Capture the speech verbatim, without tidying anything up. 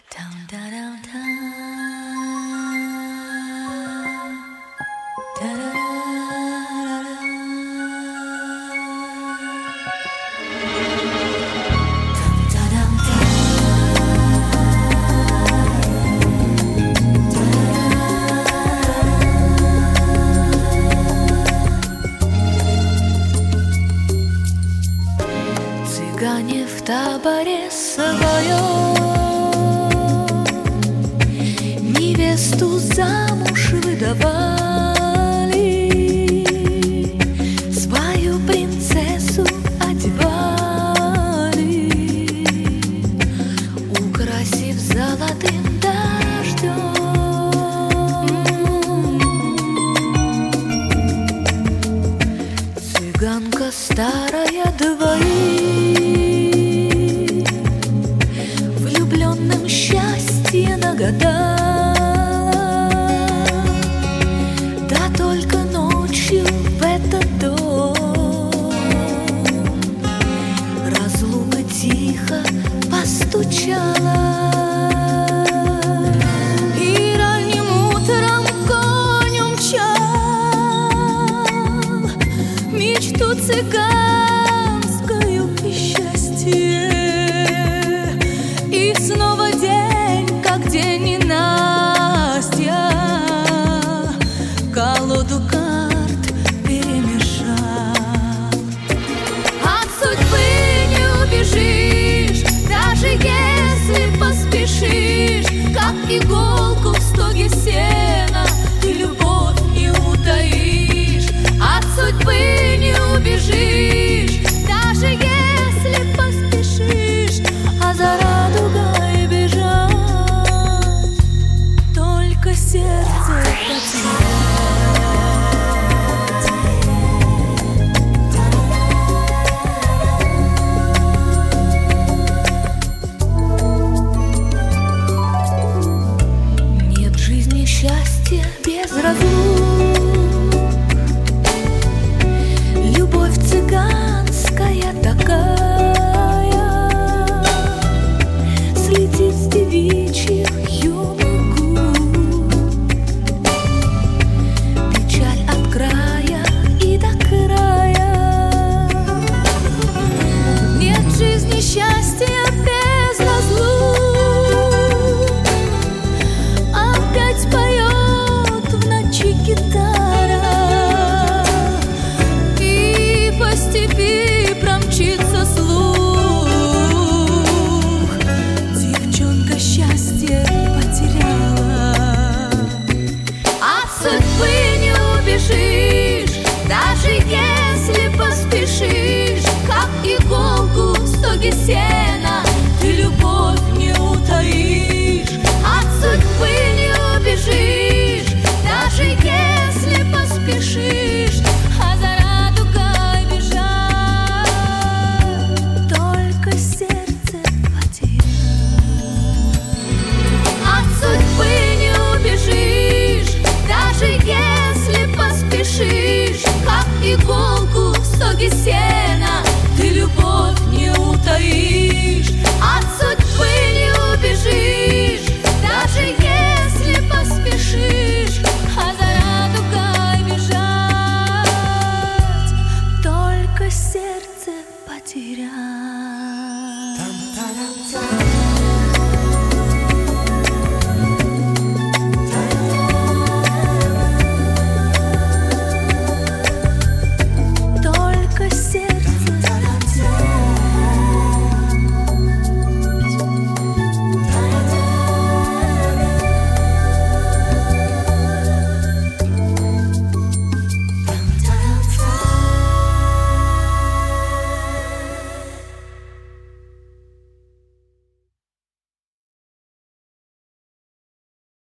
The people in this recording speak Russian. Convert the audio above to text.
Цыгане в таборе своем невесту замуж выдавали, свою принцессу одевали, украсив золотым дождем. Цыганка старая двоих влюбленным счастье нагадала, да только ночью в этот дом разлука тихо постучала. И ранним утром конь умчал мечту цыганскую и счастье. И снова день, как день ненастья, колоду карт перемешал. От судьбы не убежишь, даже если поспешишь, как иголку в стоге сена ты любовь не утаишь. От судьбы не убежишь, даже если поспешишь, а за радугой бежать только сердце потерять. Нет в жизни счастья без разлук, любовь цыганская такая, слетит с девичьих юных губ. Печаль от края и до края. Нет в жизни счастья без разлук. Опять поет в ночи гитара, и по степи промчится слух: девчонка счастье потеряла. От судьбы не убежишь, даже если поспешишь, как иголку в стоге сена